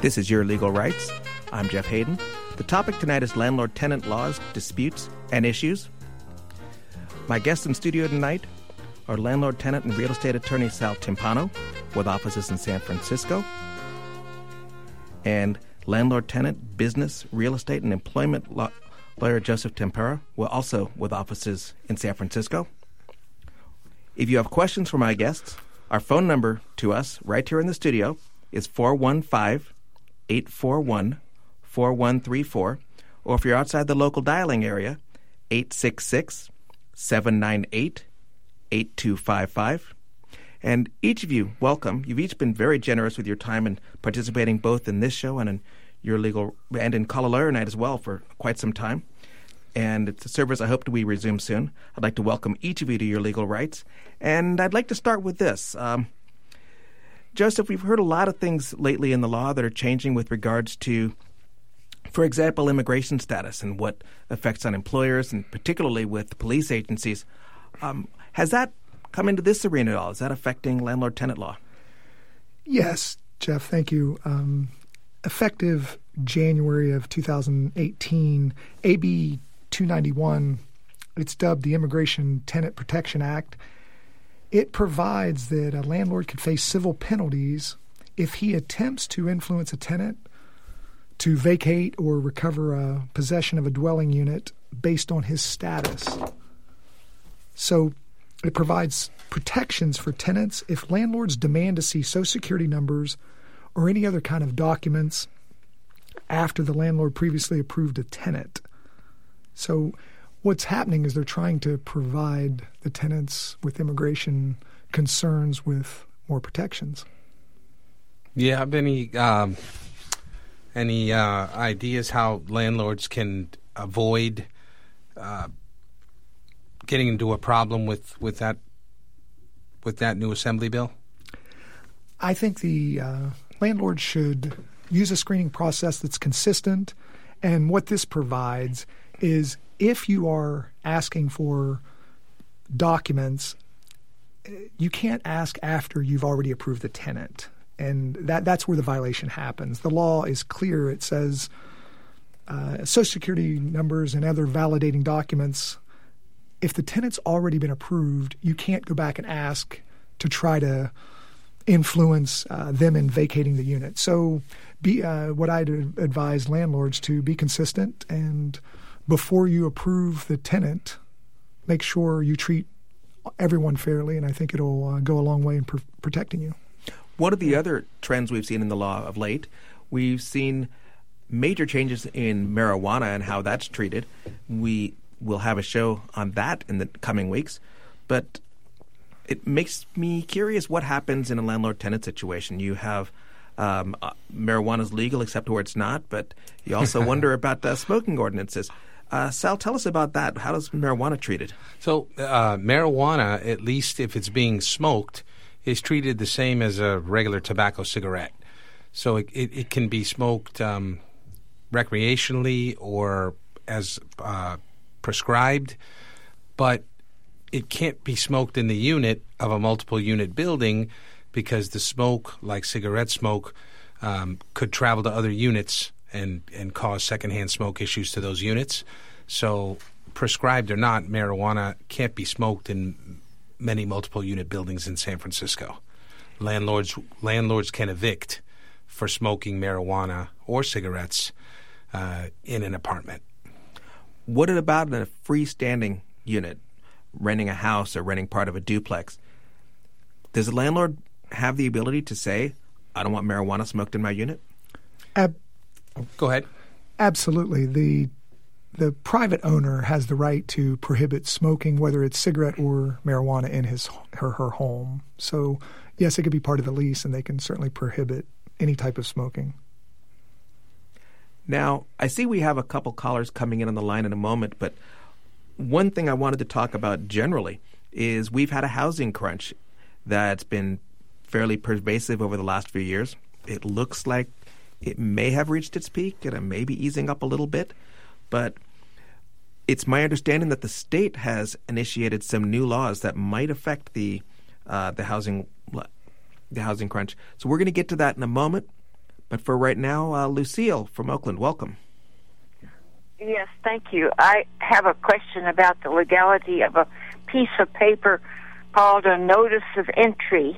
This is Your Legal Rights. I'm Jeff Hayden. The topic tonight is landlord-tenant laws, disputes, and issues. My guests in studio tonight are landlord-tenant and real estate attorney Sal Timpano, with offices in San Francisco, and landlord-tenant, business, real estate, and employment lawyer Joseph Tempera, also with offices in San Francisco. If you have questions for my guests, our phone number to us right here in the studio is 415-841-4134, or if you're outside the local dialing area, 866-798-8255. And each of you, welcome. You've each been very generous with your time and participating both in this show and in Your Legal and in Call a Lawyer Night as well for quite some time. And it's a service I hope we resume soon. I'd like to welcome each of you to Your Legal Rights. And I'd like to start with this. Joseph, we've heard a lot of things lately in the law that are changing with regards to, for example, immigration status and what affects on employers, and particularly with police agencies. Has that come into this arena at all? Is that affecting landlord-tenant law? Yes, Jeff, thank you. Effective January of 2018, AB 291, it's dubbed the Immigration Tenant Protection Act. It provides that a landlord could face civil penalties if he attempts to influence a tenant to vacate or recover possession of a dwelling unit based on his status. So it provides protections for tenants if landlords demand to see Social Security numbers or any other kind of documents after the landlord previously approved a tenant. So what's happening is they're trying to provide the tenants with immigration concerns with more protections. Yeah, have any ideas how landlords can avoid getting into a problem with that new assembly bill? I think the landlord should use a screening process that's consistent, and what this provides is if you are asking for documents, you can't ask after you've already approved the tenant, and that's where the violation happens. The law is clear. It says Social Security numbers and other validating documents, if the tenant's already been approved, you can't go back and ask to try to influence them in vacating the unit. So what I'd advise landlords to be consistent, and before you approve the tenant, make sure you treat everyone fairly, and I think it'll go a long way in protecting you. One of the other trends we've seen in the law of late, we've seen major changes in marijuana and how that's treated. We will have a show on that in the coming weeks, but it makes me curious what happens in a landlord-tenant situation. You have marijuana is legal except where it's not, but you also wonder about smoking ordinances. Sal, tell us about that. How is marijuana treated? So marijuana, at least if it's being smoked, is treated the same as a regular tobacco cigarette. So it can be smoked recreationally or as prescribed, but it can't be smoked in the unit of a multiple unit building because the smoke, like cigarette smoke, could travel to other units and cause secondhand smoke issues to those units. So prescribed or not, marijuana can't be smoked in many multiple unit buildings in San Francisco. Landlords can evict for smoking marijuana or cigarettes in an apartment. What about in a freestanding unit, renting a house or renting part of a duplex? Does the landlord have the ability to say, I don't want marijuana smoked in my unit? Go ahead. Absolutely. The private owner has the right to prohibit smoking, whether it's cigarette or marijuana, in his or her home. So, yes, it could be part of the lease, and they can certainly prohibit any type of smoking. Now, I see we have a couple callers coming in on the line in a moment, but one thing I wanted to talk about generally is we've had a housing crunch that's been fairly pervasive over the last few years. It looks like it may have reached its peak and it may be easing up a little bit, but it's my understanding that the state has initiated some new laws that might affect the housing crunch. So we're going to get to that in a moment. But for right now, Lucille from Oakland, welcome. Yes, thank you. I have a question about the legality of a piece of paper called a notice of entry.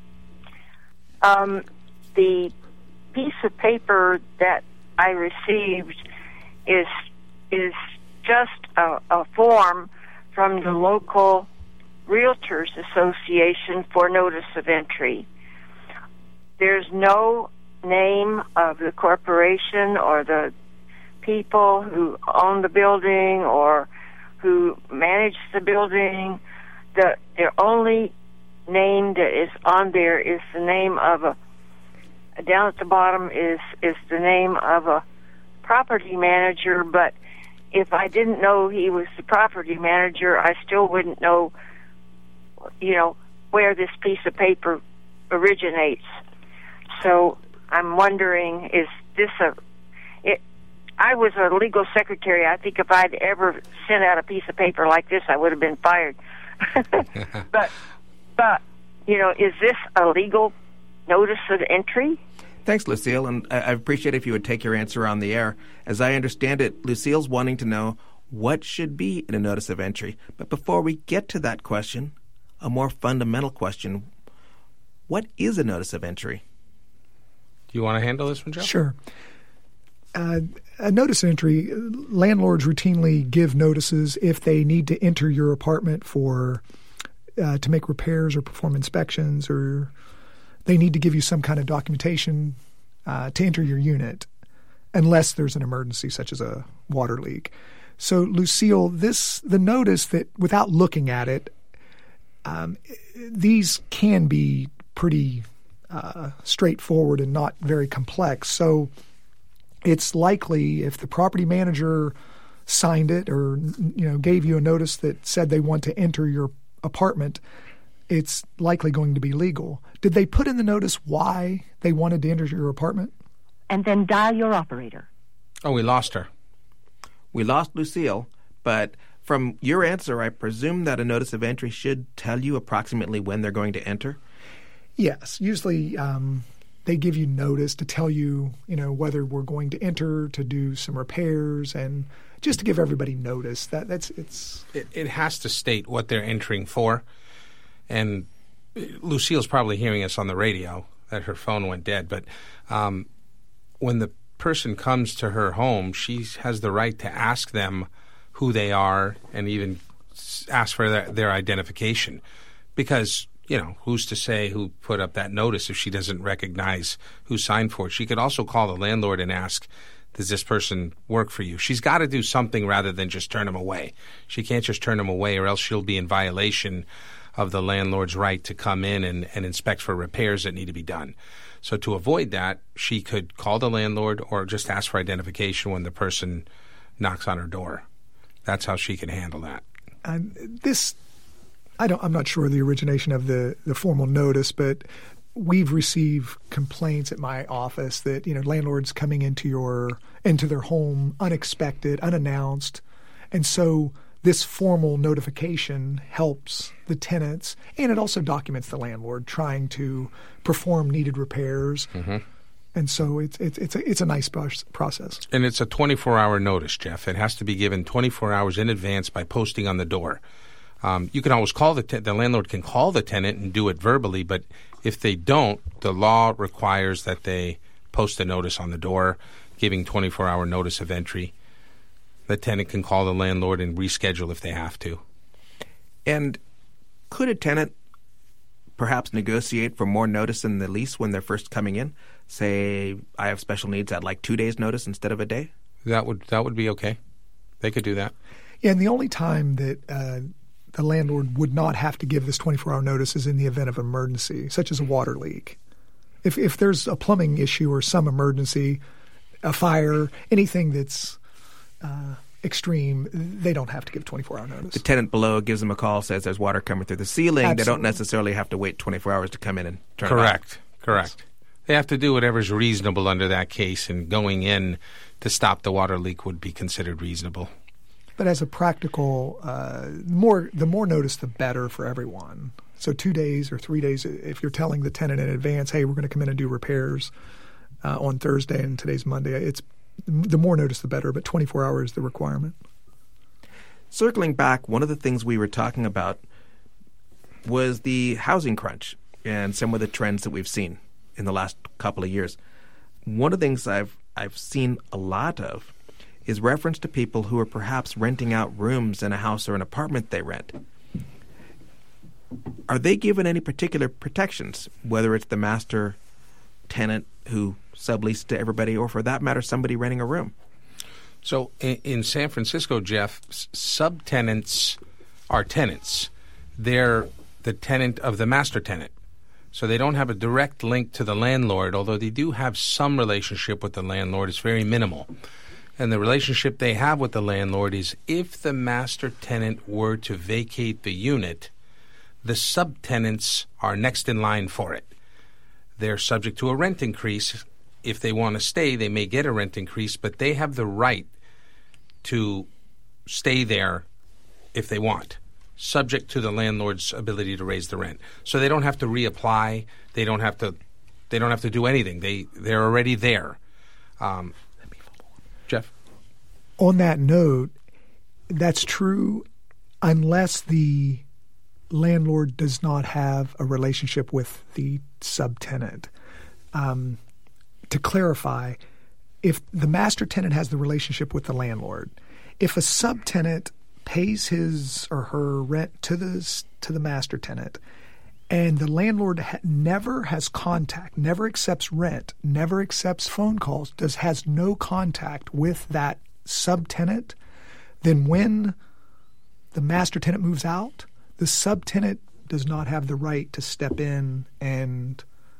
The piece of paper that I received is just a form from the local Realtors Association for notice of entry. There's no name of the corporation or the people who own the building or who manage the building. Their only name that is on there is the name of down at the bottom is the name of a property manager, but if I didn't know he was the property manager, I still wouldn't know, where this piece of paper originates. So I'm wondering, is this I was a legal secretary. I think if I'd ever sent out a piece of paper like this, I would have been fired. But is this a legal notice of entry? Thanks, Lucille, and I appreciate if you would take your answer on the air. As I understand it, Lucille's wanting to know what should be in a notice of entry. But before we get to that question, a more fundamental question, what is a notice of entry? Do you want to handle this one, Joe? Sure. A notice of entry, landlords routinely give notices if they need to enter your apartment to make repairs or perform inspections, or they need to give you some kind of documentation to enter your unit, unless there's an emergency such as a water leak. So, Lucille, the notice that, without looking at it, these can be pretty straightforward and not very complex. So it's likely if the property manager signed it or gave you a notice that said they want to enter your apartment, it's likely going to be legal. Did they put in the notice why they wanted to enter your apartment? And then dial your operator. Oh, we lost her. We lost Lucille, but from your answer, I presume that a notice of entry should tell you approximately when they're going to enter? Yes. Usually they give you notice to tell you, whether we're going to enter to do some repairs, and just to give everybody notice. It has to state what they're entering for. And Lucille's probably hearing us on the radio that her phone went dead. But when the person comes to her home, she has the right to ask them who they are and even ask for their identification. Because, who's to say who put up that notice if she doesn't recognize who signed for it? She could also call the landlord and ask, does this person work for you? She's got to do something rather than just turn them away. She can't just turn them away, or else she'll be in violation of the landlord's right to come in and inspect for repairs that need to be done. So to avoid that, she could call the landlord or just ask for identification when the person knocks on her door. That's how she can handle that. I'm not sure of the origination of the formal notice, but we've received complaints at my office that landlords coming into their home unexpected, unannounced, and so this formal notification helps the tenants, and it also documents the landlord trying to perform needed repairs. Mm-hmm. And so it's a nice process. And it's a 24-hour notice, Jeff. It has to be given 24 hours in advance by posting on the door. You can always call the landlord can call the tenant and do it verbally, but if they don't, the law requires that they post a notice on the door giving 24-hour notice of entry. The tenant can call the landlord and reschedule if they have to. And could a tenant perhaps negotiate for more notice in the lease when they're first coming in? Say, I have special needs, I'd like 2 days notice instead of a day? That would be okay. They could do that. Yeah, and the only time that the landlord would not have to give this 24-hour notice is in the event of emergency, such as a water leak. If there's a plumbing issue or some emergency, a fire, anything that's extreme, they don't have to give 24-hour notice. The tenant below gives them a call, says there's water coming through the ceiling. Absolutely. They don't necessarily have to wait 24 hours to come in and turn Correct. it off. Correct. Yes. They have to do whatever's reasonable under that case, and going in to stop the water leak would be considered reasonable. But as a practical, the more notice, the better for everyone. So 2 days or 3 days, if you're telling the tenant in advance, hey, we're going to come in and do repairs, on Thursday, and today's Monday. It's the more notice, the better, but 24 hours is the requirement. Circling back, one of the things we were talking about was the housing crunch and some of the trends that we've seen in the last couple of years. One of the things I've seen a lot of is reference to people who are perhaps renting out rooms in a house or an apartment they rent. Are they given any particular protections, whether it's the master tenant who subleases to everybody, or for that matter, somebody renting a room? So in San Francisco, Jeff, subtenants are tenants. They're the tenant of the master tenant. So they don't have a direct link to the landlord, although they do have some relationship with the landlord. It's very minimal. And the relationship they have with the landlord is if the master tenant were to vacate the unit, the subtenants are next in line for it. They're subject to a rent increase. If they want to stay, they may get a rent increase, but they have the right to stay there if they want, subject to the landlord's ability to raise the rent. So they don't have to reapply. They don't have to do anything. They're already there. Jeff? On that note, that's true unless the landlord does not have a relationship with the subtenant. To clarify, if the master tenant has the relationship with the landlord, if a subtenant pays his or her rent to the master tenant, and the landlord never has contact, never accepts rent, never accepts phone calls, has no contact with that subtenant, then when the master tenant moves out, the subtenant does not have the right to step in and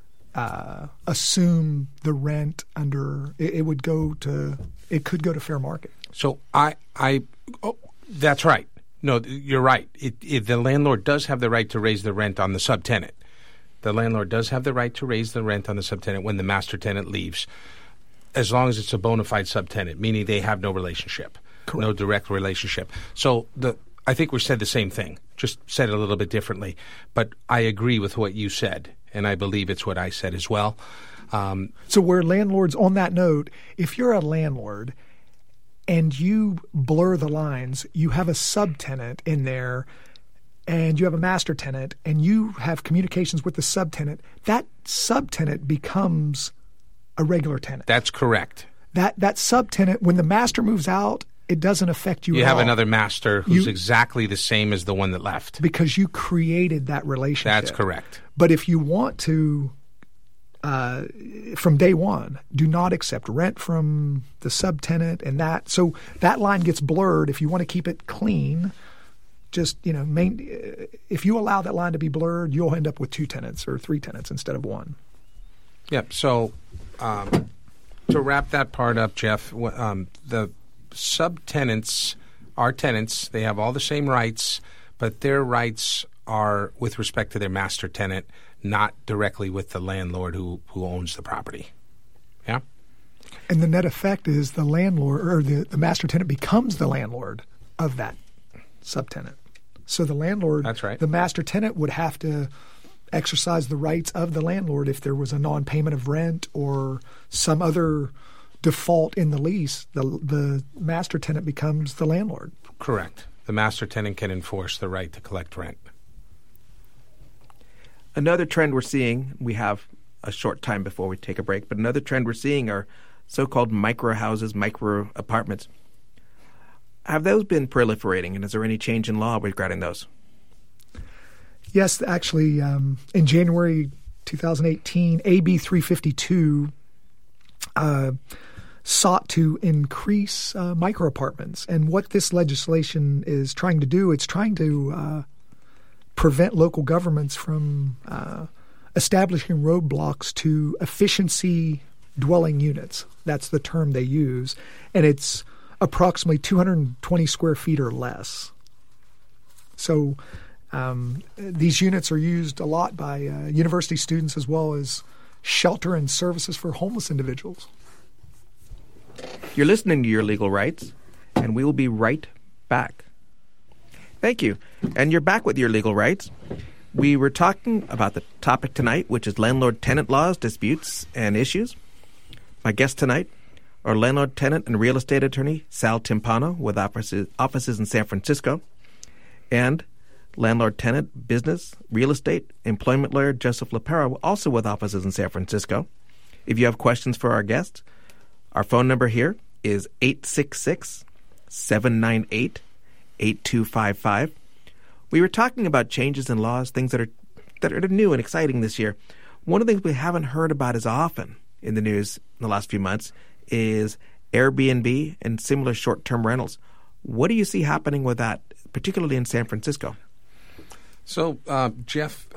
assume the rent under. It could go to fair market. So that's right. No, you're right. The landlord does have the right to raise the rent on the subtenant. The landlord does have the right to raise the rent on the subtenant when the master tenant leaves, as long as it's a bona fide subtenant, meaning they have no relationship, Correct. No direct relationship. So I think we said the same thing, just said it a little bit differently. But I agree with what you said, and I believe it's what I said as well. So where landlords, on that note, if you're a landlord and you blur the lines, you have a subtenant in there and you have a master tenant and you have communications with the subtenant, that subtenant becomes a regular tenant. That's correct. That subtenant, when the master moves out, it doesn't affect you at all. You have another master who's exactly the same as the one that left. Because you created that relationship. That's correct. But if you want to, from day one, do not accept rent from the subtenant and that. So that line gets blurred. If you want to keep it clean, just, if you allow that line to be blurred, you'll end up with 2 tenants or 3 tenants instead of 1. Yep. So to wrap that part up, Jeff, the subtenants are tenants. They have all the same rights, but their rights are with respect to their master tenant, not directly with the landlord who owns the property. Yeah? And the net effect is the landlord or the master tenant becomes the landlord of that subtenant. So the landlord, that's right. The master tenant would have to exercise the rights of the landlord if there was a non-payment of rent or some other default in the lease. The master tenant becomes the landlord. Correct. The master tenant can enforce the right to collect rent. Another trend we're seeing, we have a short time before we take a break, but another trend we're seeing are so-called micro houses, micro apartments. Have those been proliferating, and is there any change in law regarding those? Yes, actually, in January 2018, AB 352 sought to increase micro apartments. And what this legislation is trying to do, it's trying to prevent local governments from establishing roadblocks to efficiency dwelling units. That's the term they use. And it's approximately 220 square feet or less. So these units are used a lot by university students as well as shelter and services for homeless individuals. You're listening to Your Legal Rights, and we will be right back. Thank you. And you're back with Your Legal Rights. We were talking about the topic tonight, which is landlord-tenant laws, disputes, and issues. My guest tonight are landlord, tenant, and real estate attorney Sal Timpano with offices in San Francisco, and landlord-tenant, business, real estate, employment lawyer Joseph LaPera, also with offices in San Francisco. If you have questions for our guests, our phone number here is 866-798-8255. We were talking about changes in laws, things that are new and exciting this year. One of the things we haven't heard about as often in the news in the last few months is Airbnb and similar short-term rentals. What do you see happening with that, particularly in San Francisco? So, Jeff,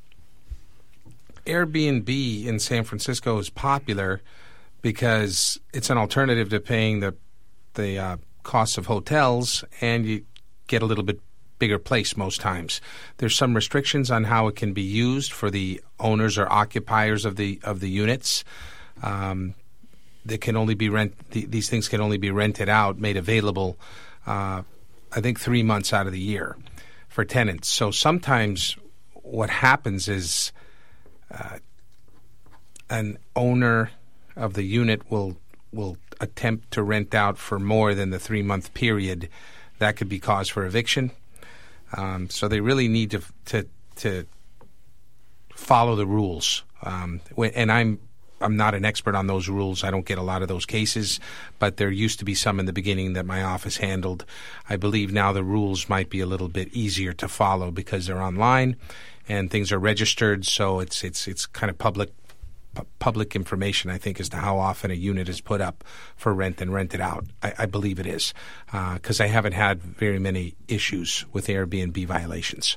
Airbnb in San Francisco is popular because it's an alternative to paying the costs of hotels, and you get a little bit bigger place most times. There's some restrictions on how it can be used for the owners or occupiers of the units. They can only be these things can only be rented out, made available, I think 3 months out of the year for tenants. So sometimes what happens is an owner of the unit will attempt to rent out for more than the 3-month period. That could be cause for eviction. So they really need to follow the rules. And I'm not an expert on those rules. I don't get a lot of those cases, but there used to be some in the beginning that my office handled. I believe now the rules might be a little bit easier to follow because they're online and things are registered. So it's kind of public information, I think, as to how often a unit is put up for rent and rented out. I believe it is, because I haven't had very many issues with Airbnb violations.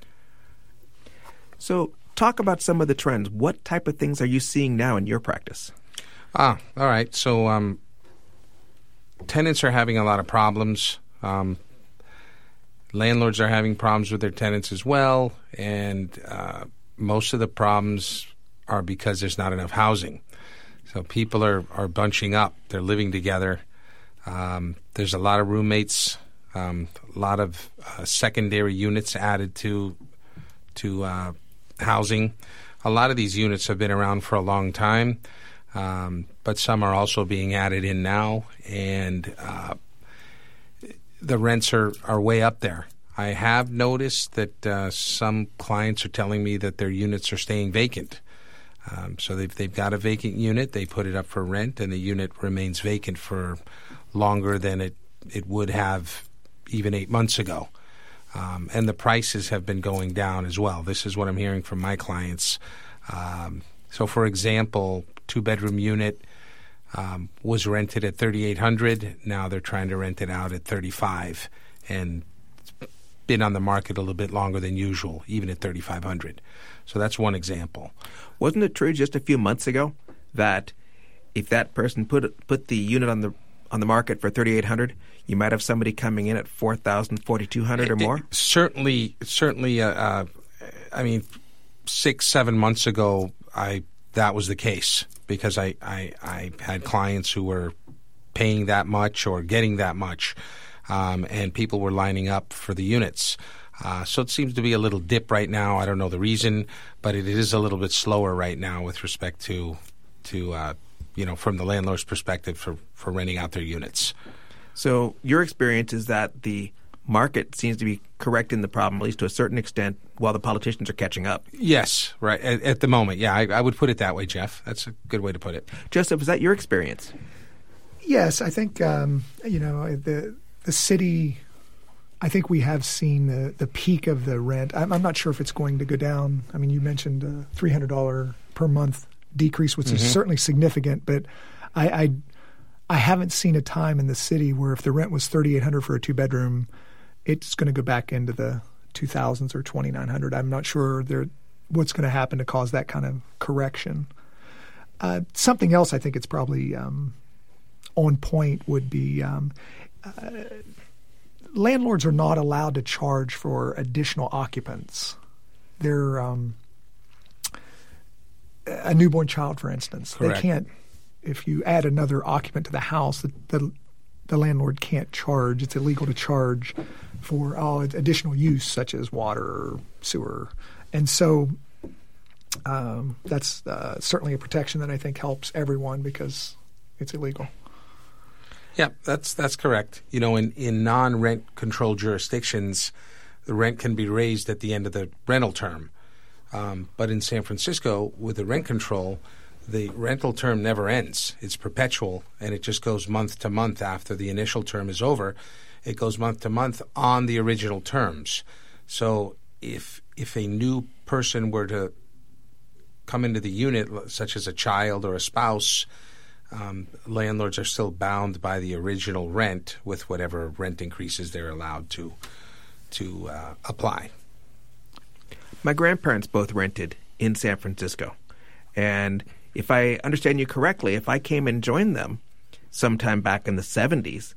So talk about some of the trends. What type of things are you seeing now in your practice? All right. So tenants are having a lot of problems. Landlords are having problems with their tenants as well, and most of the problems are because there's not enough housing. So people are bunching up. They're living together. There's a lot of roommates, a lot of secondary units added to housing. A lot of these units have been around for a long time, but some are also being added in now, and the rents are way up there. I have noticed that some clients are telling me that their units are staying vacant. So they've got a vacant unit, they put it up for rent, and the unit remains vacant for longer than it would have even 8 months ago. And the prices have been going down as well. This is what I'm hearing from my clients. So, for example, 2-bedroom unit was rented at $3,800. Now they're trying to rent it out at $3,500, and been on the market a little bit longer than usual, even at $3,500. So that's one example. Wasn't it true just a few months ago that if that person put the unit on the market for $3,800, you might have somebody coming in at $4,000, $4,200 or more? Certainly. I mean, 6-7 months ago, that was the case because I had clients who were paying that much or getting that much, and people were lining up for the units. So it seems to be a little dip right now. I don't know the reason, but it is a little bit slower right now with respect to from the landlord's perspective for renting out their units. So your experience is that the market seems to be correcting the problem, at least to a certain extent, while the politicians are catching up. Yes, right. At the moment, yeah, I would put it that way, Jeff. That's a good way to put it. Joseph, is that your experience? Yes, I think the city. I think we have seen the peak of the rent. I'm not sure if it's going to go down. I mean, you mentioned a $300 per month decrease, which is certainly significant, but I haven't seen a time in the city where if the rent was $3,800 for a 2-bedroom, it's going to go back into the 2000s or $2,900. I'm not sure what's going to happen to cause that kind of correction. Something else I think it's probably on point would be landlords are not allowed to charge for additional occupants. They're a newborn child, for instance. Correct. They can't. If you add another occupant to the house, the landlord can't charge. It's illegal to charge for additional use, such as water or sewer. And so that's certainly a protection that I think helps everyone because it's illegal. Yeah, that's correct. In non-rent controlled jurisdictions, the rent can be raised at the end of the rental term. But in San Francisco, with the rent control, the rental term never ends. It's perpetual, and it just goes month to month after the initial term is over. It goes month to month on the original terms. So if a new person were to come into the unit, such as a child or a spouse, landlords are still bound by the original rent with whatever rent increases they're allowed to apply. My grandparents both rented in San Francisco. And if I understand you correctly, if I came and joined them sometime back in the 70s,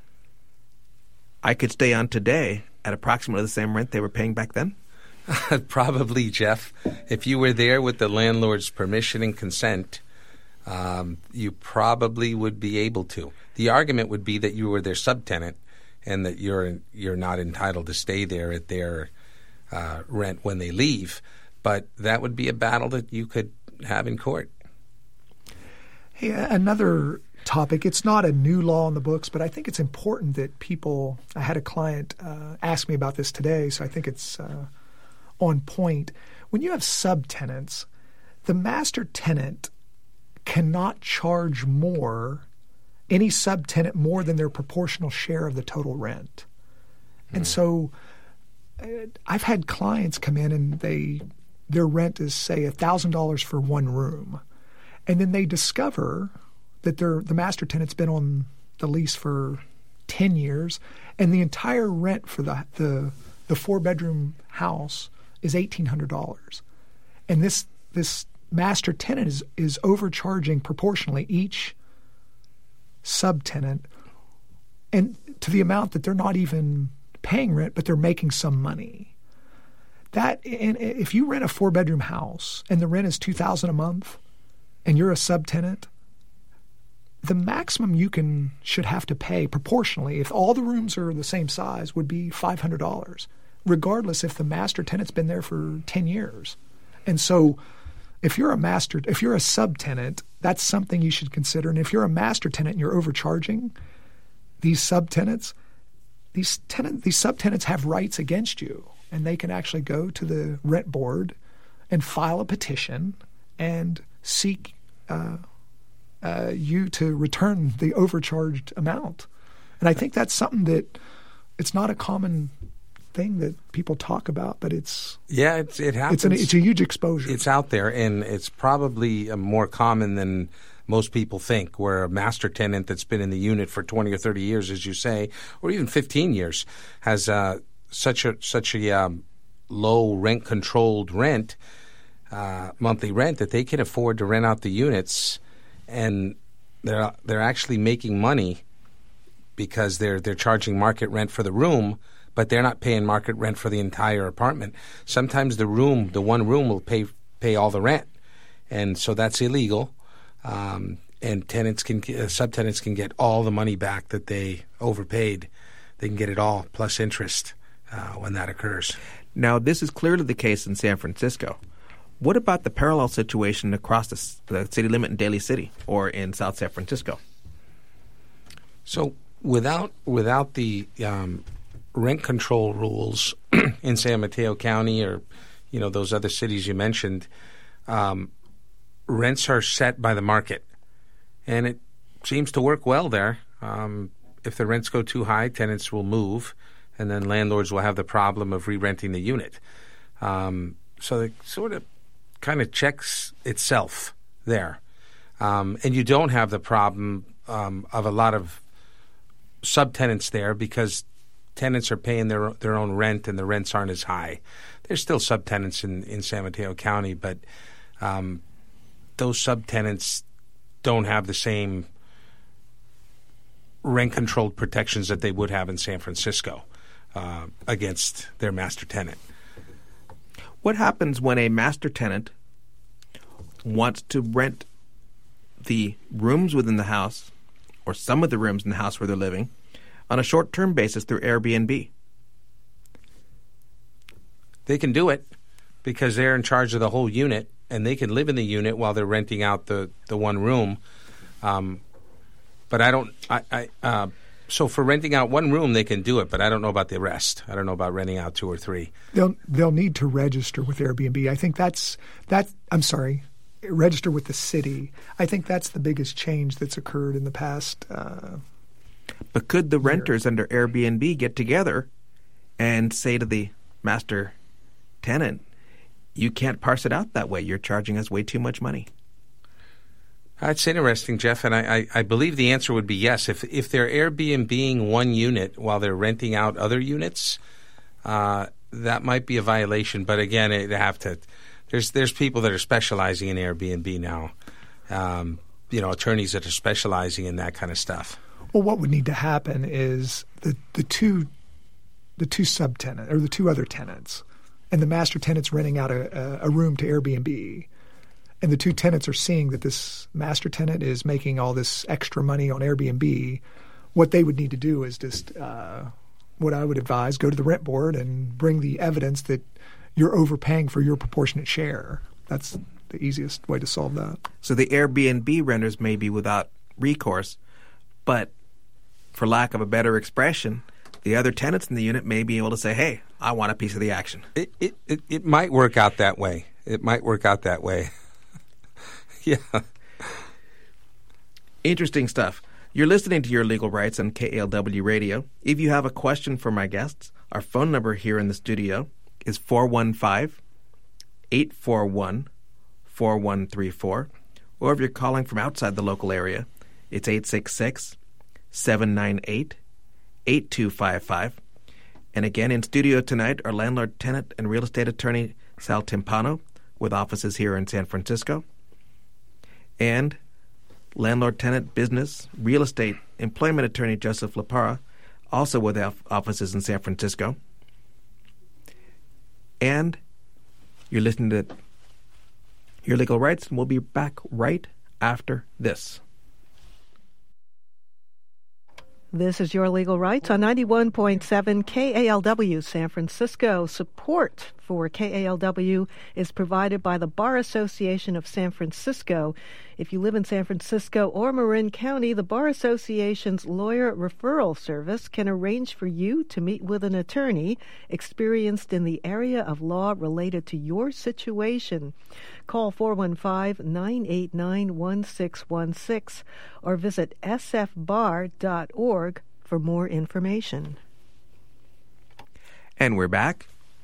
I could stay on today at approximately the same rent they were paying back then? Probably, Jeff. If you were there with the landlord's permission and consent, you probably would be able to. The argument would be that you were their subtenant and that you're not entitled to stay there at their rent when they leave. But that would be a battle that you could have in court. Hey, another topic. It's not a new law in the books, but I think it's important that people – I had a client ask me about this today, so I think it's on point. When you have subtenants, the master tenant cannot charge any subtenant more than their proportional share of the total rent. And so I've had clients come in and their rent is, say, $1,000 for one room. And then they discover that the master tenant's been on the lease for 10 years, and the entire rent for the four-bedroom house is $1,800. And this master tenant is overcharging proportionally each subtenant, and to the amount that they're not even paying rent, but they're making some money. And if you rent a four-bedroom house and the rent is $2,000 a month, and you're a subtenant, the maximum you should have to pay proportionally, if all the rooms are the same size, would be $500, regardless if the master tenant's been there for 10 years. And so if you're a subtenant, that's something you should consider. And if you're a master tenant and you're overcharging these subtenants, these subtenants have rights against you, and they can actually go to the rent board and file a petition and seek you to return the overcharged amount. And I think that's something that it's not a common thing that people talk about, but it happens. It's a huge exposure. It's out there, and it's probably more common than most people think, where a master tenant that's been in the unit for 20 or 30 years, as you say, or even 15 years, has such a low rent-controlled monthly rent that they can afford to rent out the units, and they're actually making money because they're charging market rent for the room, but they're not paying market rent for the entire apartment. Sometimes the one room will pay all the rent, and so that's illegal. And subtenants can get all the money back that they overpaid. They can get it all plus interest when that occurs. Now, this is clearly the case in San Francisco. What about the parallel situation across the city limit in Daly City or in South San Francisco? So without the rent control rules in San Mateo County or those other cities you mentioned, rents are set by the market, and it seems to work well there. If the rents go too high, tenants will move, and then landlords will have the problem of re-renting the unit. So it sort of kind of checks itself there. And you don't have the problem of a lot of subtenants there because tenants are paying their own rent and the rents aren't as high. There's still subtenants in San Mateo County, but those subtenants don't have the same rent-controlled protections that they would have in San Francisco against their master tenant. What happens when a master tenant wants to rent the rooms within the house or some of the rooms in the house where they're living on a short-term basis through Airbnb? They can do it because they're in charge of the whole unit, and they can live in the unit while they're renting out the one room. But I don't. So for renting out one room, they can do it, but I don't know about the rest. I don't know about renting out 2 or 3. They'll need to register with Airbnb. I think that's. I'm sorry, register with the city. I think that's the biggest change that's occurred in the past. But could the renters under Airbnb get together and say to the master tenant, "You can't parse it out that way. You're charging us way too much money"? That's interesting, Jeff, and I believe the answer would be yes. If they're Airbnb-ing one unit while they're renting out other units, that might be a violation. But again, they have to. There's people that are specializing in Airbnb now. Attorneys that are specializing in that kind of stuff. Well, what would need to happen is the two subtenant or the 2 other tenants, and the master tenant's renting out a room to Airbnb. And the 2 tenants are seeing that this master tenant is making all this extra money on Airbnb. What they would need to do is just, what I would advise, go to the rent board and bring the evidence that you're overpaying for your proportionate share. That's the easiest way to solve that. So the Airbnb renters may be without recourse, but for lack of a better expression, the other tenants in the unit may be able to say, "Hey, I want a piece of the action." It might work out that way. It might work out that way. Yeah. Interesting stuff. You're listening to Your Legal Rights on KALW Radio. If you have a question for my guests, our phone number here in the studio is 415-841-4134. Or if you're calling from outside the local area, it's 866-798-8255. And again, in studio tonight, our landlord, tenant, and real estate attorney, Sal Timpano, with offices here in San Francisco. And landlord, tenant, business, real estate, employment attorney Joseph LaPara, also with offices in San Francisco. And you're listening to Your Legal Rights, and we'll be back right after this. This is Your Legal Rights on 91.7 KALW San Francisco. Support for KALW is provided by the Bar Association of San Francisco. If you live in San Francisco or Marin County, the Bar Association's lawyer referral service can arrange for you to meet with an attorney experienced in the area of law related to your situation. Call 415-989-1616 or visit sfbar.org for more information. And we're back.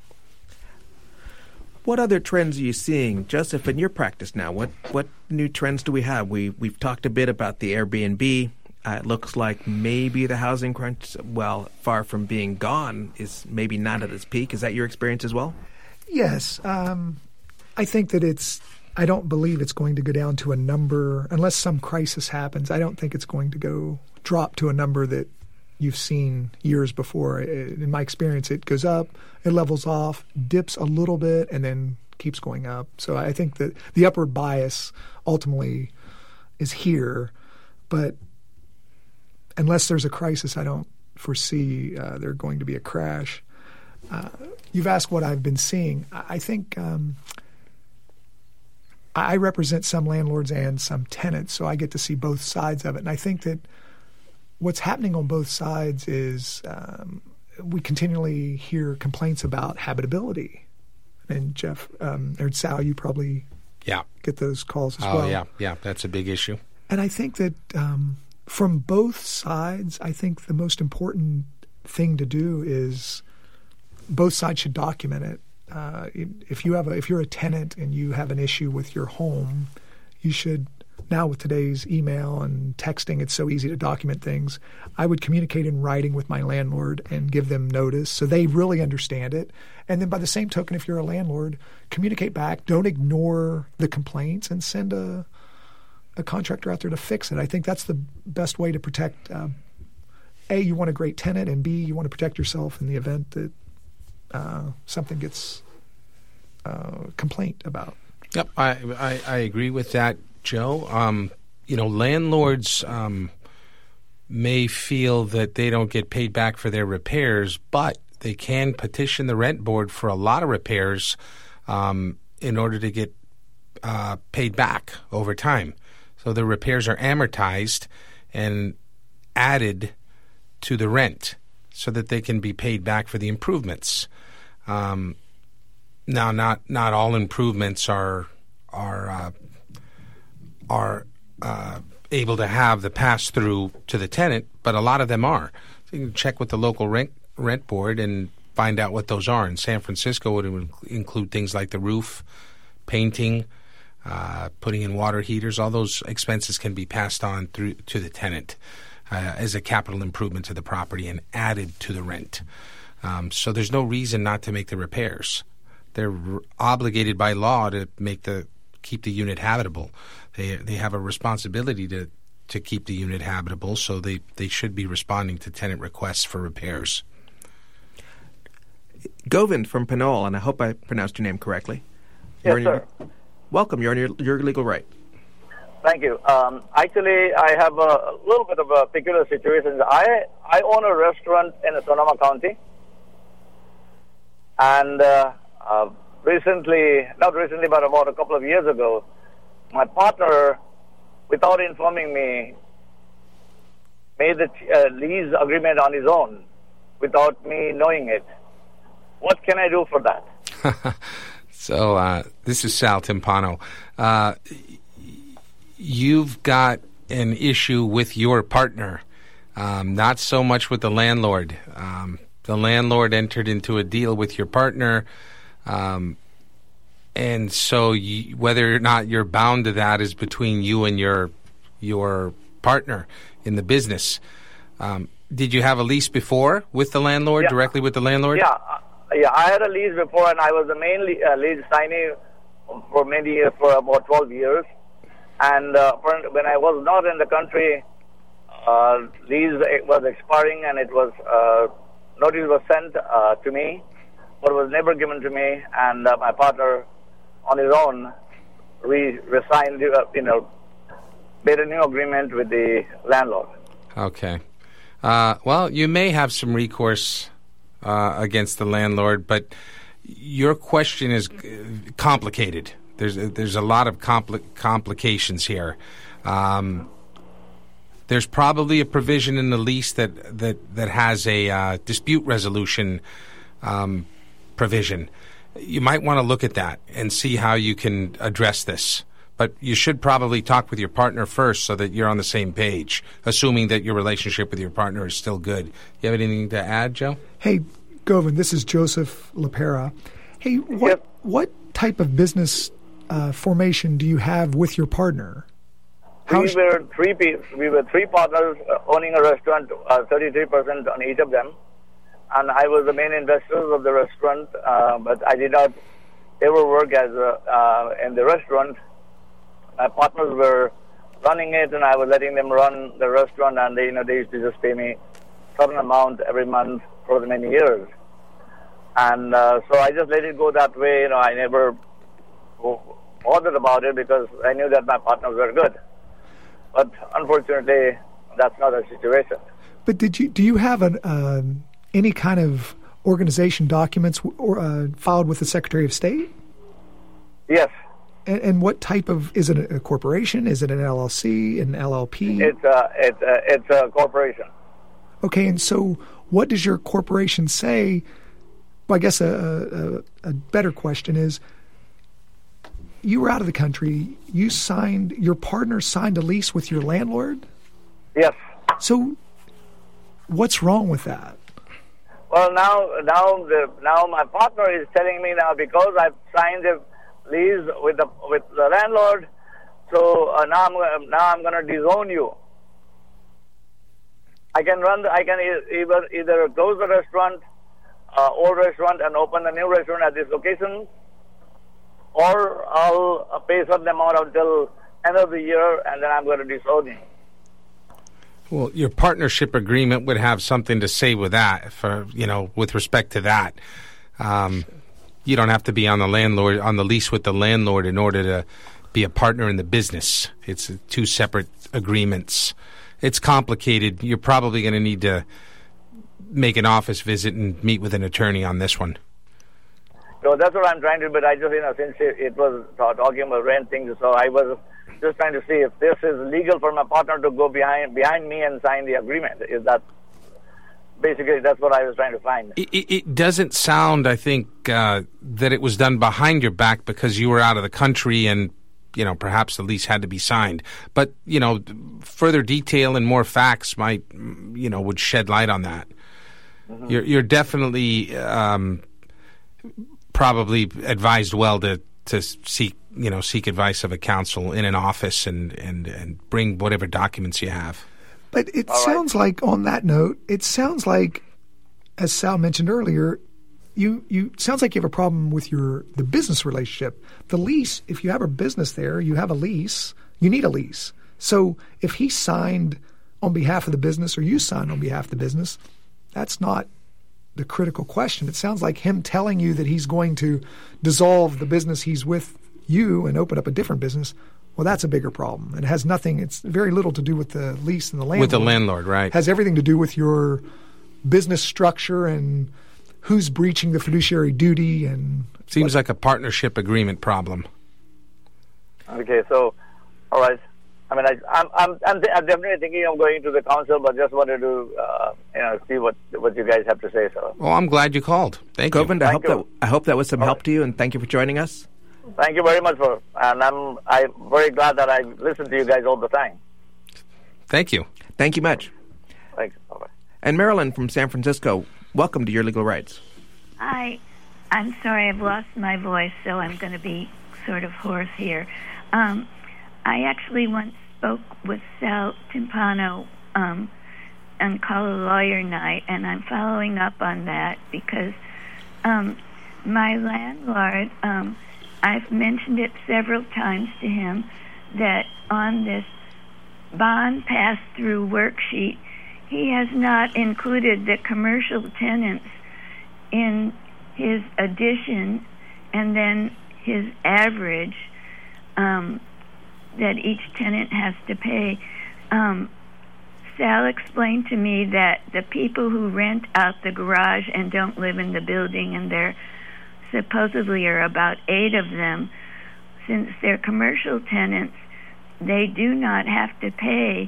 What other trends are you seeing, Joseph, in your practice now? What new trends do we have? We've talked a bit about the Airbnb. It looks like maybe the housing crunch, well, far from being gone, is maybe not at its peak. Is that your experience as well? Yes. I think that I don't believe it's going to go down to a number, unless some crisis happens. I don't think it's going to drop to a number that you've seen years before. In my experience, it goes up, it levels off, dips a little bit, and then keeps going up. So I think that the upward bias ultimately is here, but unless there's a crisis, I don't foresee there going to be a crash. You've asked what I've been seeing. I think I represent some landlords and some tenants, so I get to see both sides of it. And I think that what's happening on both sides is we continually hear complaints about habitability. And Jeff, or Sal, you probably get those calls as well. Yeah, that's a big issue. And I think that from both sides, I think the most important thing to do is both sides should document it. If you're a tenant and you have an issue with your home, you should. Now with today's email and texting, it's so easy to document things. I would communicate in writing with my landlord and give them notice so they really understand it. And then by the same token, if you're a landlord, communicate back. Don't ignore the complaints and send a contractor out there to fix it. I think that's the best way to protect, A, you want a great tenant, and B, you want to protect yourself in the event that something gets complaint about. Yep, I agree with that, Joe. Landlords may feel that they don't get paid back for their repairs, but they can petition the rent board for a lot of repairs in order to get paid back over time. So the repairs are amortized, and added to the rent so that they can be paid back for the improvements. Now, not all improvements are able to have the pass-through to the tenant, but a lot of them are. So you can check with the local rent board and find out what those are. In San Francisco, it would include things like the roof, painting, putting in water heaters. All those expenses can be passed on through to the tenant as a capital improvement to the property and added to the rent. So there's no reason not to make the repairs. They're obligated by law to keep the unit habitable. They have a responsibility to keep the unit habitable, so they should be responding to tenant requests for repairs. Govind from Pinole, and I hope I pronounced your name correctly. Yes, sir. Welcome. You're on your legal right. Thank you. Actually, I have a little bit of a peculiar situation. I own a restaurant in Sonoma County, and not recently, but about a couple of years ago, my partner, without informing me, made the lease agreement on his own without me knowing it. What can I do for that? So this is Sal Timpano. You've got an issue with your partner, not so much with the landlord. The landlord entered into a deal with your partner, and so whether or not you're bound to that is between you and your partner in the business. Did you have a lease before with the landlord, directly with the landlord? Yeah, I had a lease before, and I was the main lease signee for many years, for about 12 years. And when I was not in the country, lease was expiring, and it was notice was sent to me, but was never given to me. And my partner, on his own, resigned, made a new agreement with the landlord. Okay. Well, you may have some recourse against the landlord, but your question is complicated. There's a lot of complications here. There's probably a provision in the lease that has a dispute resolution provision. You might want to look at that and see how you can address this. But you should probably talk with your partner first so that you're on the same page, assuming that your relationship with your partner is still good. You have anything to add, Joe? Hey, Govind, this is Joseph LaPera. Hey, what type of business formation do you have with your partner? We were three partners owning a restaurant, 33% on each of them. And I was the main investor of the restaurant, but I did not ever work as in the restaurant. My partners were running it, and I was letting them run the restaurant, and they used to just pay me a certain amount every month for many years. And so I just let it go that way. I never bothered about it because I knew that my partners were good. But unfortunately, that's not a situation. But do you have any kind of organization documents filed with the Secretary of State? Yes. And what type of, is it a corporation? Is it an LLC, an LLP? It's a corporation. Okay, and so what does your corporation say? Well, I guess a better question is, you were out of the country. Your partner signed a lease with your landlord? Yes. So what's wrong with that? Well, now my partner is telling me now, because I've signed a lease with the landlord, so now I'm going to disown you. I can either close the restaurant, old restaurant, and open a new restaurant at this location, or I'll pay some amount until end of the year, and then I'm going to disown you. Well, your partnership agreement would have something to say with that, with respect to that. You don't have to be on the lease with the landlord in order to be a partner in the business. It's two separate agreements. It's complicated. You're probably going to need to make an office visit and meet with an attorney on this one. So that's what I'm trying to do, but I just, since it was talking about rent things, so I was just trying to see if this is legal for my partner to go behind me and sign the agreement. Is that basically that's what I was trying to find? It doesn't sound, I think, that it was done behind your back because you were out of the country and, perhaps the lease had to be signed. But, further detail and more facts might, would shed light on that. Mm-hmm. You're definitely probably advised well to seek advice of a counsel in an office and bring whatever documents you have. But it sounds like, on that note, it sounds like, as Sal mentioned earlier, you sounds like you have a problem with the business relationship. The lease, if you have a business there, you have a lease, you need a lease. So if he signed on behalf of the business or you signed on behalf of the business, that's not the critical question. It sounds like him telling you that he's going to dissolve the business he's with you and open up a different business. Well, that's a bigger problem. It has nothing. It's very little to do with the lease and the landlord. With the landlord, right. It has everything to do with your business structure and who's breaching the fiduciary duty. And seems like a partnership agreement problem. Okay, so, all right. I mean, I'm definitely thinking of going to the council, but just wanted to see what you guys have to say. So. Well, I'm glad you called. Thank you. Govind, I hope that was some help to you, and thank you for joining us. Thank you very much and I'm very glad that I listen to you guys all the time. Thank you. Thank you much. Thanks. Bye-bye. And Marilyn from San Francisco, welcome to Your Legal Rights. Hi. I'm sorry, I've lost my voice, so I'm going to be sort of hoarse here. I actually once spoke with Sal Timpano on Call a Lawyer Night, and I'm following up on that because my landlord, I've mentioned it several times to him that on this bond pass-through worksheet, he has not included the commercial tenants in his addition and then his average that each tenant has to pay. Sal explained to me that the people who rent out the garage and don't live in the building, and there supposedly are about 8 of them, since they're commercial tenants, they do not have to pay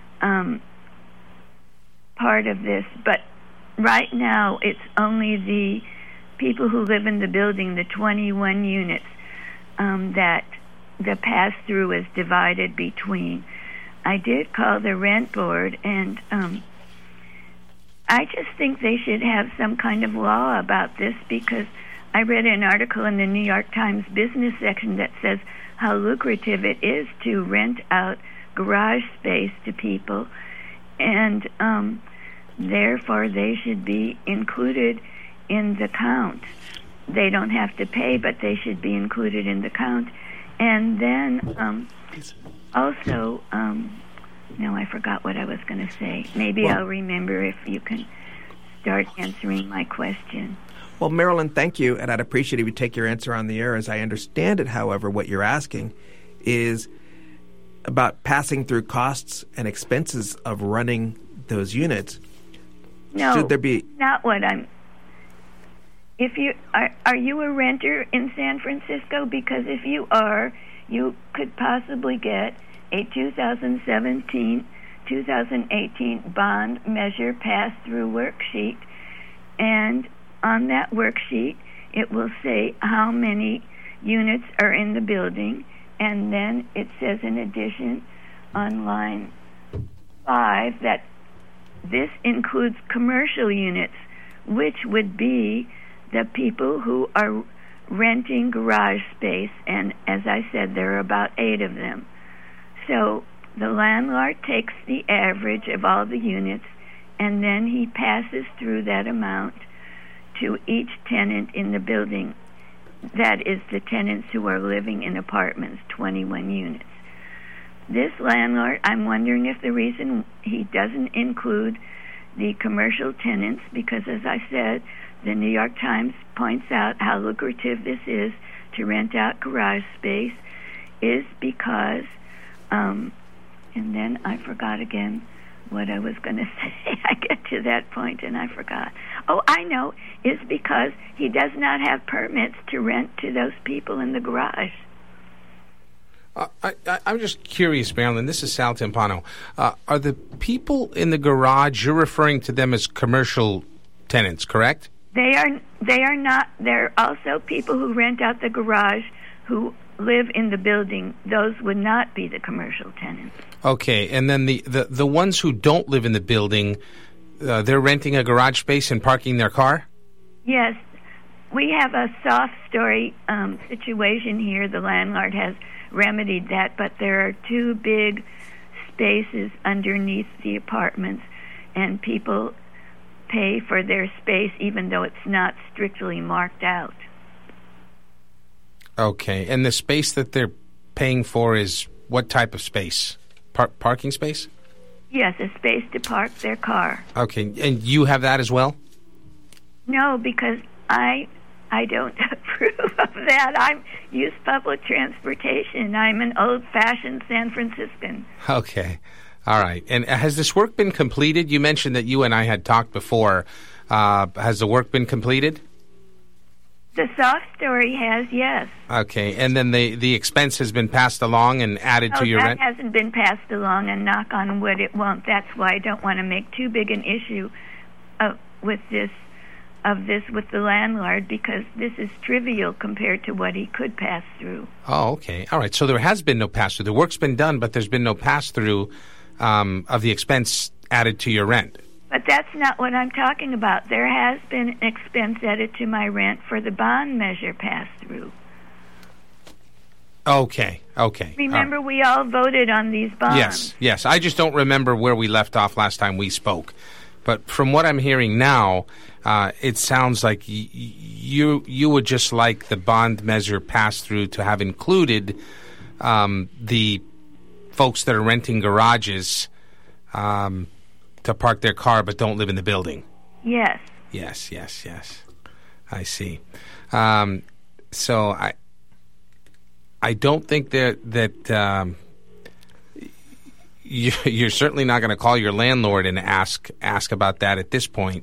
part of this. But right now, it's only the people who live in the building, the 21 units, that the pass-through is divided between. I did call the rent board, and I just think they should have some kind of law about this, because I read an article in the New York Times business section that says how lucrative it is to rent out garage space to people, and therefore they should be included in the count. They don't have to pay, but they should be included in the count. And then also, no, I forgot what I was going to say. Maybe I'll remember if you can start answering my question. Well, Marilyn, thank you, and I'd appreciate if you take your answer on the air. As I understand it, however, what you're asking is about passing through costs and expenses of running those units. No, should there be not what I'm... If you are you a renter in San Francisco? Because if you are, you could possibly get a 2017-2018 bond measure pass-through worksheet, and on that worksheet it will say how many units are in the building, and then it says in addition on line 5 that this includes commercial units, which would be the people who are renting garage space, and as I said, there are about 8 of them. So the landlord takes the average of all the units, and then he passes through that amount to each tenant in the building. That is the tenants who are living in apartments, 21 units. This landlord, I'm wondering if the reason he doesn't include the commercial tenants, because as I said, the New York Times points out how lucrative this is to rent out garage space, is because, and then I forgot again what I was going to say. I get to that point and I forgot. Oh, I know, is because he does not have permits to rent to those people in the garage. I'm just curious, Marilyn. This is Sal Timpano. Are the people in the garage, you're referring to them as commercial tenants, correct? They are not. There are also people who rent out the garage who live in the building. Those would not be the commercial tenants. Okay, and then the ones who don't live in the building, they're renting a garage space and parking their car? Yes. We have a soft story situation here. The landlord has remedied that, but there are 2 big spaces underneath the apartments, and people pay for their space even though it's not strictly marked out. Okay, and the space that they're paying for is what type of space? Parking space? Yes, a space to park their car. Okay, and you have that as well? No, because I don't approve of that. I use public transportation. I'm an old-fashioned San Franciscan. Okay. All right. And has this work been completed? You mentioned that you and I had talked before. Has the work been completed? The soft story has, yes. Okay. And then the expense has been passed along and added to your rent? That hasn't been passed along, and knock on wood, it won't. That's why I don't want to make too big an issue with this with the landlord, because this is trivial compared to what he could pass through. Oh, okay. All right. So there has been no pass-through. The work's been done, but there's been no pass-through of the expense added to your rent. But that's not what I'm talking about. There has been an expense added to my rent for the bond measure pass-through. Okay. Remember, we all voted on these bonds. Yes. I just don't remember where we left off last time we spoke. But from what I'm hearing now, it sounds like you would just like the bond measure pass-through to have included the folks that are renting garages to park their car but don't live in the building. Yes. Yes. I see. So I don't think that you're certainly not going to call your landlord and ask about that at this point.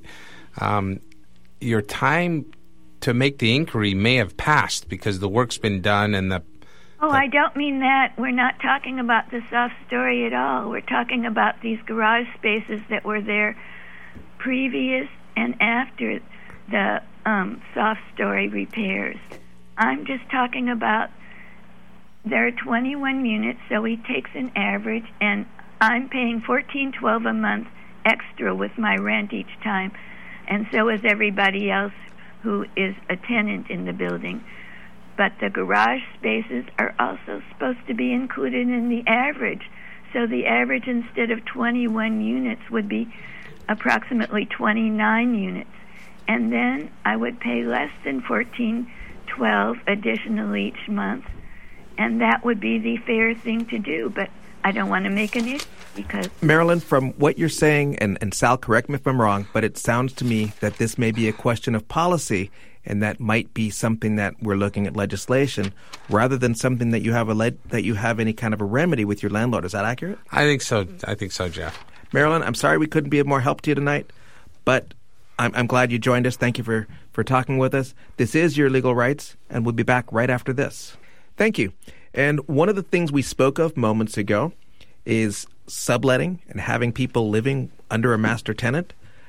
Your time to make the inquiry may have passed because the work's been done and I don't mean that. We're not talking about the soft story at all. We're talking about these garage spaces that were there previous and after the soft story repairs. I'm just talking about there are 21 units, so he takes an average, and I'm paying $14.12 a month extra with my rent each time, and so is everybody else who is a tenant in the building. But the garage spaces are also supposed to be included in the average, so the average instead of 21 units would be approximately 29 units, and then I would pay less than $14.12 additional each month, and that would be the fair thing to do. But I don't want to make an issue because... Marilyn, from what you're saying, and Sal, correct me if I'm wrong, but it sounds to me that this may be a question of policy, and that might be something that we're looking at legislation rather than something that you have any kind of a remedy with your landlord. Is that accurate? I think so, Jeff. Marilyn, I'm sorry we couldn't be of more help to you tonight, but I'm glad you joined us. Thank you for talking with us. This is Your Legal Rights, and we'll be back right after this. Thank you. And one of the things we spoke of moments ago is subletting and having people living under a master tenant.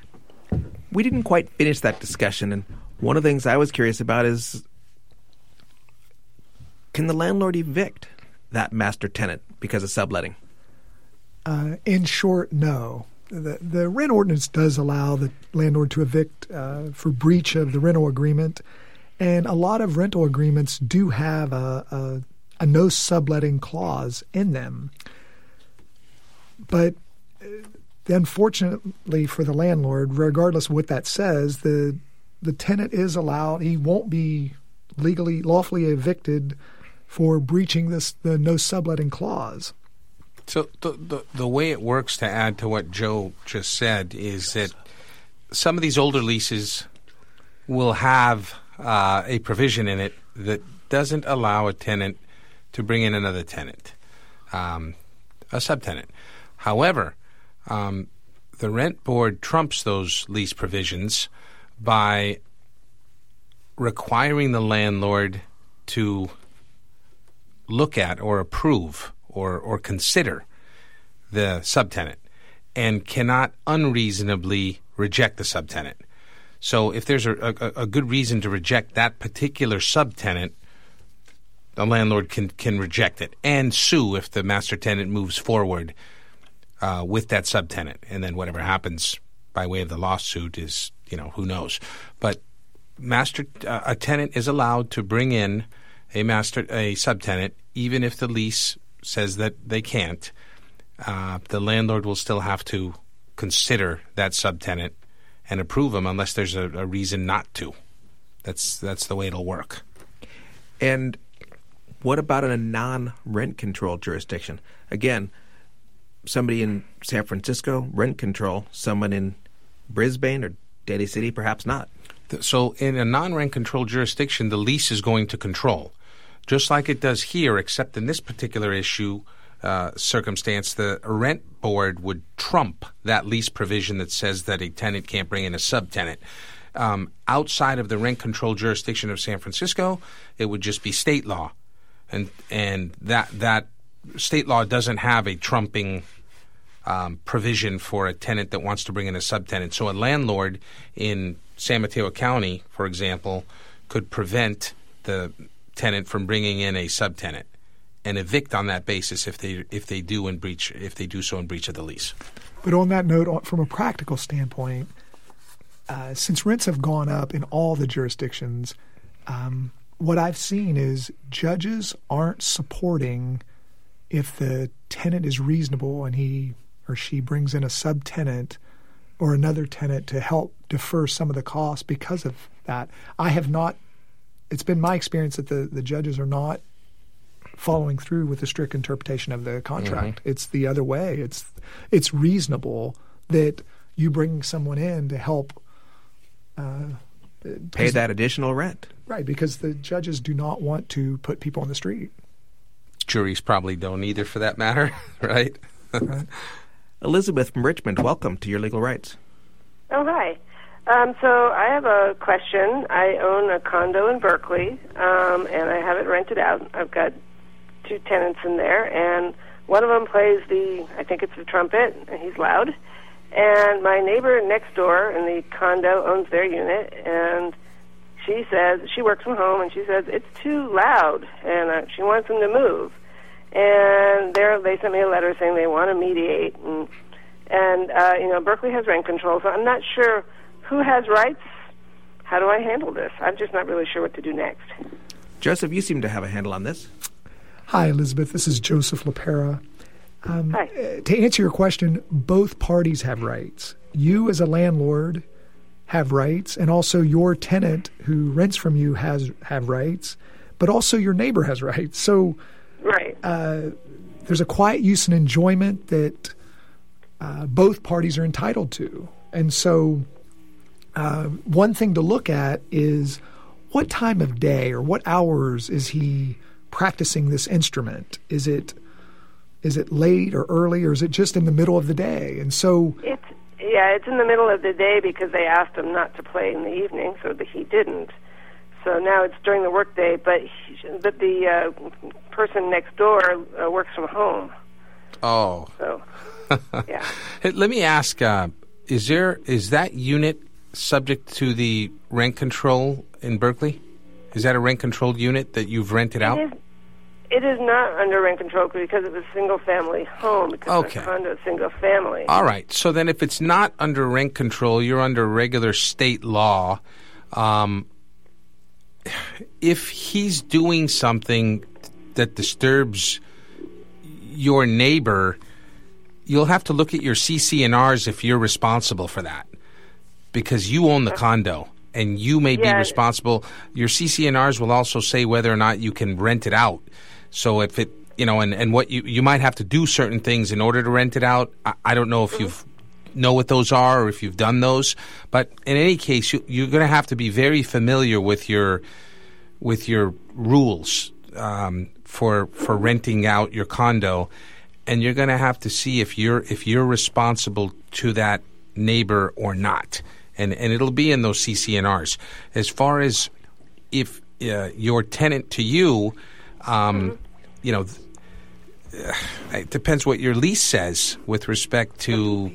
We didn't quite finish that discussion, and one of the things I was curious about is, can the landlord evict that master tenant because of subletting? In short, no. The rent ordinance does allow the landlord to evict for breach of the rental agreement, and a lot of rental agreements do have a no subletting clause in them. But unfortunately for the landlord, regardless of what that says, the tenant is allowed. He won't be lawfully evicted for breaching the no subletting clause. So the way it works, to add to what Joe just said, is that some of these older leases will have a provision in it that doesn't allow a tenant to bring in another tenant, a subtenant. However, the rent board trumps those lease provisions by requiring the landlord to look at or approve or consider the subtenant and cannot unreasonably reject the subtenant. So if there's a good reason to reject that particular subtenant, the landlord can reject it and sue if the master tenant moves forward with that subtenant. And then whatever happens by way of the lawsuit is, who knows. But a tenant is allowed to bring in a subtenant, even if the lease says that they can't. The landlord will still have to consider that subtenant and approve them unless there's a reason not to. That's the way it'll work. And what about in a non-rent control jurisdiction? Again, somebody in San Francisco, rent control. Someone in Brisbane or Daly City, perhaps not. So in a non-rent control jurisdiction, the lease is going to control, just like it does here, except in this particular circumstance, the rent board would trump that lease provision that says that a tenant can't bring in a subtenant. Outside of the rent control jurisdiction of San Francisco, it would just be state law, and that state law doesn't have a trumping provision for a tenant that wants to bring in a subtenant. So a landlord in San Mateo County, for example, could prevent the tenant from bringing in a subtenant and evict on that basis if they do so in breach of the lease. But on that note, from a practical standpoint, since rents have gone up in all the jurisdictions, what I've seen is judges aren't supporting if the tenant is reasonable and he or she brings in a subtenant or another tenant to help defer some of the costs because of that. It's been my experience that the judges are not following through with the strict interpretation of the contract. Mm-hmm. It's the other way. It's reasonable that you bring someone in to help pay that additional rent. Right, because the judges do not want to put people on the street. Juries probably don't either, for that matter, right? Right. Elizabeth from Richmond, welcome to Your Legal Rights. Oh, hi. So I have a question. I own a condo in Berkeley, and I have it rented out. I've got 2 tenants in there, and one of them plays I think it's the trumpet, and he's loud. And my neighbor next door in the condo owns their unit, and she says, she works from home, and she says it's too loud, and she wants him to move. And they sent me a letter saying they want to mediate, and Berkeley has rent control, so I'm not sure who has rights. How do I handle this? I'm just not really sure what to do next. Joseph, you seem to have a handle on this. Hi, Elizabeth. This is Joseph LaPera. Hi. To answer your question, both parties have rights. You as a landlord have rights, and also your tenant who rents from you have rights, but also your neighbor has rights. So right. There's a quiet use and enjoyment that both parties are entitled to. And so one thing to look at is what time of day or what hours is he practicing this instrument? Is it late or early, or is it just in the middle of the day? And so it's in the middle of the day because they asked him not to play in the evening, so that he didn't. So now it's during the workday, but the person next door works from home. Oh. So, yeah. Hey, let me ask: is that unit subject to the rent control in Berkeley? Is that a rent controlled unit that you've rented out? It is not under rent control because it's a single-family home. Because okay. The condo is single-family. All right. So then if it's not under rent control, you're under regular state law. If he's doing something that disturbs your neighbor, you'll have to look at your CC&Rs if you're responsible for that, because you own the condo. And you may be responsible. Your CC&Rs will also say whether or not you can rent it out. So if it, and what you might have to do certain things in order to rent it out. I don't know if you know what those are or if you've done those. But in any case, you're going to have to be very familiar with your rules for renting out your condo, and you're going to have to see if you're responsible to that neighbor or not. And it'll be in those CC&Rs. As far as if your tenant to you it depends what your lease says with respect to,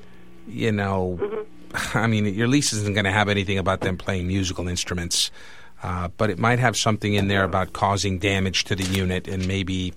I mean, your lease isn't going to have anything about them playing musical instruments, but it might have something in there about causing damage to the unit, and maybe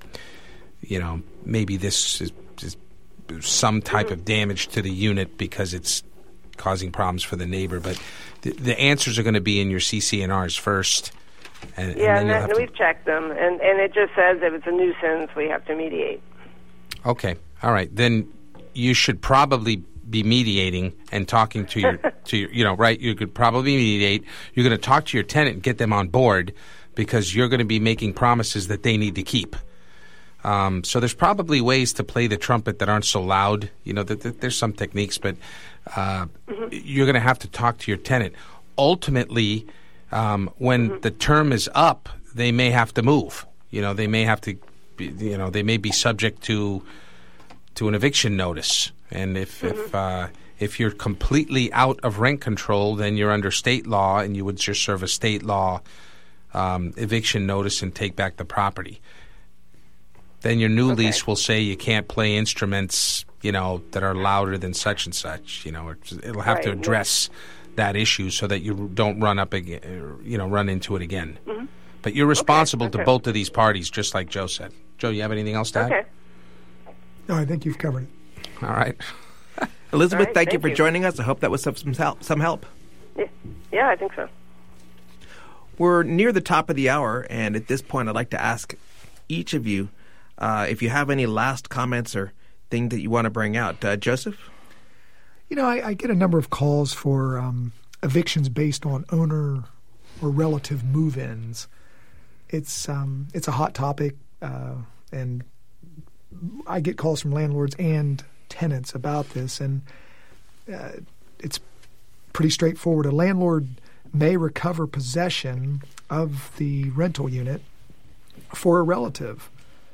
this is some type of damage to the unit because it's causing problems for the neighbor. But the answers are going to be in your CC&Rs first. And we've checked them, and it just says if it's a nuisance, we have to mediate. Okay, all right. Then you should probably be mediating and talking to your, right? You could probably mediate. You're going to talk to your tenant and get them on board because you're going to be making promises that they need to keep. So there's probably ways to play the trumpet that aren't so loud. There's some techniques, but you're going to have to talk to your tenant. Ultimately, when the term is up, they may have to move. They may have to, they may be subject to an eviction notice. And if you're completely out of rent control, then you're under state law, and you would just serve a state law eviction notice and take back the property. Then your new lease will say you can't play instruments, that are louder than such and such. It'll have to address that issue so that you don't run into it again. Mm-hmm. But you're responsible to both of these parties, just like Joe said. Joe, you have anything else to add? Okay. No, I think you've covered it. All right. Elizabeth, right, thank you for joining us. I hope that was some help. Yeah, I think so. We're near the top of the hour, and at this point I'd like to ask each of you if you have any last comments or thing that you want to bring out. Joseph? I get a number of calls for evictions based on owner or relative move-ins. It's a hot topic, and I get calls from landlords and tenants about this, and it's pretty straightforward. A landlord may recover possession of the rental unit for a relative.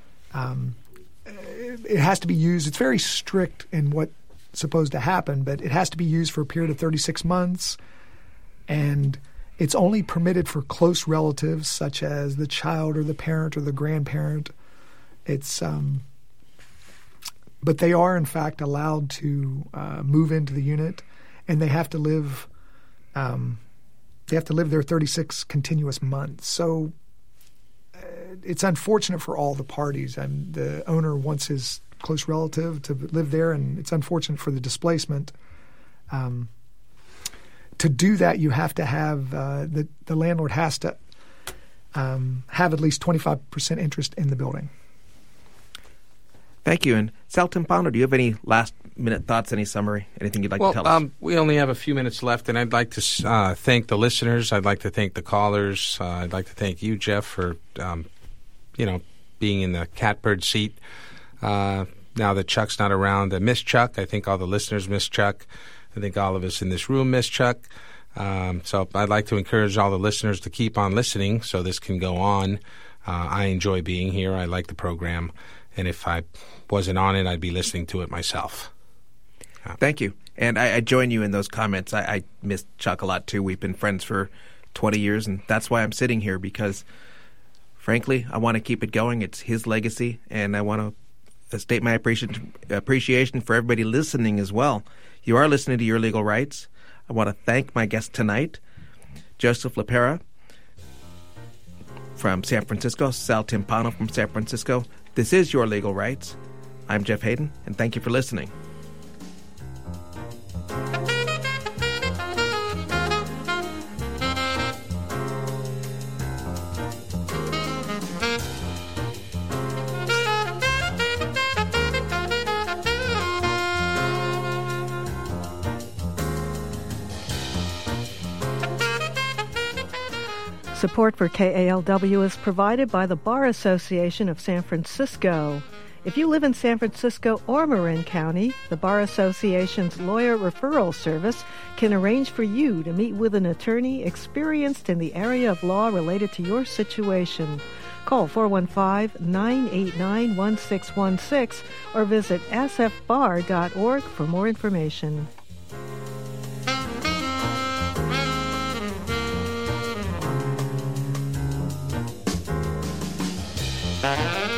It has to be used. It's very strict in what's supposed to happen, but it has to be used for a period of 36 months, and it's only permitted for close relatives such as the child or the parent or the grandparent. But they are in fact allowed to move into the unit, and they have to live. They have to live there 36 continuous months. So it's unfortunate for all the parties. The owner wants his close relative to live there, and it's unfortunate for the displacement. To do that, you have to have the landlord has to have at least 25% interest in the building. Thank you. And Sal Timpano, do you have any last-minute thoughts, any summary, anything you'd like to tell us? We only have a few minutes left, and I'd like to thank the listeners. I'd like to thank the callers. I'd like to thank you, Jeff, for being in the catbird seat. Now that Chuck's not around, I miss Chuck. I think all the listeners miss Chuck. I think all of us in this room miss Chuck. So I'd like to encourage all the listeners to keep on listening so this can go on. I enjoy being here. I like the program. And if I wasn't on it, I'd be listening to it myself. Thank you. And I join you in those comments. I miss Chuck a lot, too. We've been friends for 20 years, and that's why I'm sitting here, because, frankly, I want to keep it going. It's his legacy, and I want to state my appreciation for everybody listening as well. You are listening to Your Legal Rights. I want to thank my guest tonight, Joseph LaPera from San Francisco, Sal Timpano from San Francisco. This is Your Legal Rights. I'm Jeff Hayden, and thank you for listening. Support for KALW is provided by the Bar Association of San Francisco. If you live in San Francisco or Marin County, the Bar Association's lawyer referral service can arrange for you to meet with an attorney experienced in the area of law related to your situation. Call 415-989-1616 or visit sfbar.org for more information. Bye.